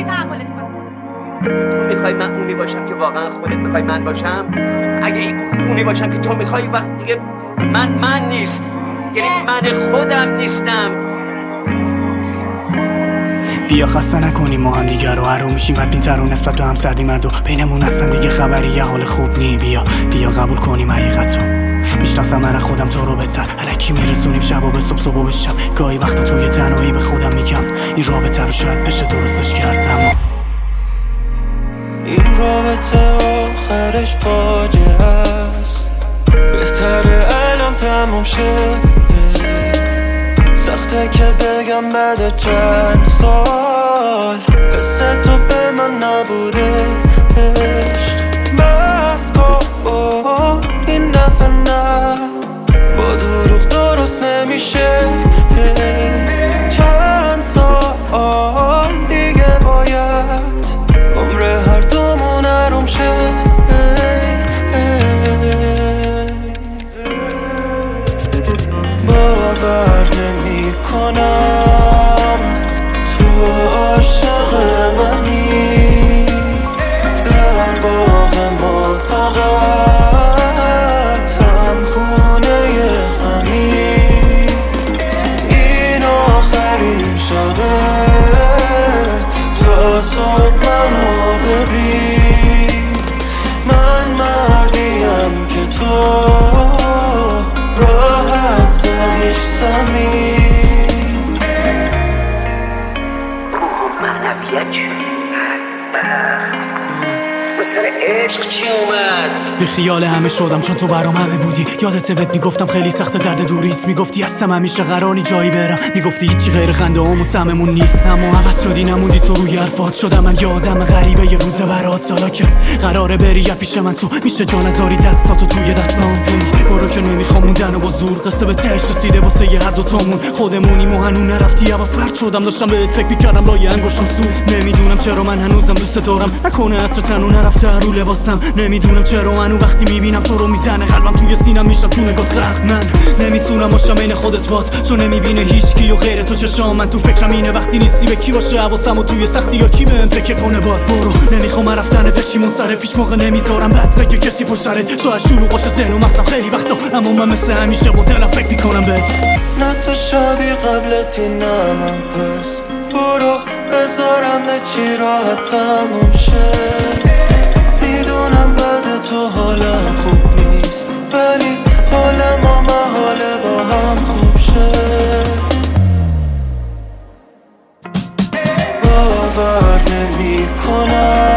چجوری تحملت کنم؟ تو میخوای من اونی باشم که واقعا خودت میخوای من باشم؟ اگه اونی باشم که تو میخوای وقت دیگه من نیست، یعنی من خودم نیستم. بیا خسته نکنیم ما هم دیگر رو، هر رو میشیم بدبین‌تر و نسبت به هم سردی مرد و بینمون اصلا دیگه خبری یه حال خوب نی. بیا قبول کنیم حقیقت رو، میشناسم من خودم تو رو بهتر، الکی میرسونیم شب و به صبح و به شب. گاهی وقتا توی تنهایی به خودم میگم این رابطه رو شاید بشه درستش کرد، اما این رابطه آخرش فاجعه است، بهتره الان تموم شه. سخته که بگم بعد چند سال حس تو به من نبوده عشق. بس کن این دفعه نه، با دروغ درست نمیشه. چند سال دیگه باید عمر هر دومون آروم شه. باور نمی کنم تو عاشق منی، در واقع ما فقط هم خونه همین. این آخرین شبه تا صبح منو ببین، من مردیم که تو راحت زدیش زمین. معنویت شد بدبخت، مثل عشق چی اومد؟ به خیال همه شدم چون تو برام همه بودی. یادت بهت میگفتم خیلی سخت درد دوریت، میگفتی هستم همیشه قراری جایی برم، میگفتی هیچی غیر خنده همون سممون نیست. اما عوض شدی نموندی تو روی حرفات، شدم من یه آدم غریبه یه روز برات. حالا که قراره بری پیش من تو میشه جان ازاری دستاتو توی دستام. هی برو که نمیخوام موندن و با زور، قصه به تهش رسیده واسه هر دو تامون. خودمونیم و هنوز نرفتی حواس پرت شدم، داشتم بهت فکر میکردم لای انگشتم سوخت. نمیدونم چرا من هنوزم دوست دارم، نکنه عطر تنو نرفته رو لباسم. نمیدونم چرا منو وقتی میبینم تو رو میزنه قلبم توی سینم، میشم تو نگات غرق. من نمیتونم باشم عین خودت باد، چون نمیبینه هیچکی و غیر تو چشام. من تو فکرم اینه وقتی نیستی به کی باشه حواسم و توی سختی یا کی بهم فکر کنه. باز برو نمیخوام رفتن پشیمون سر پیش موقع نمیذارم بعد بگه کسی پشت سرت. شاید شروع باشه ذهن و مغزم خیلی وقتا، اما من مثل همیشه با دلم فکر میکنم بهت. نه تو شبیه قبلتی نه من، پس برو بذارم چی راحت تموم شه. میدونم بعد تو حالم خوب نیست، ولی حال ما محاله با هم خوب شه. باور نمی کنم